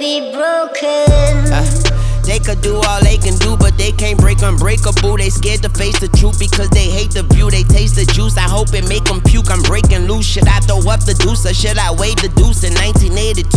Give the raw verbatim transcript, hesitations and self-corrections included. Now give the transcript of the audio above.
be broken. Uh, they could do all they can do, but they can't break unbreakable. They scared to face the truth because they hate the view. They taste the juice, I hope it make them puke. I'm breaking loose. Should I throw up the deuce or should I wave the deuce in nineteen eighty-two?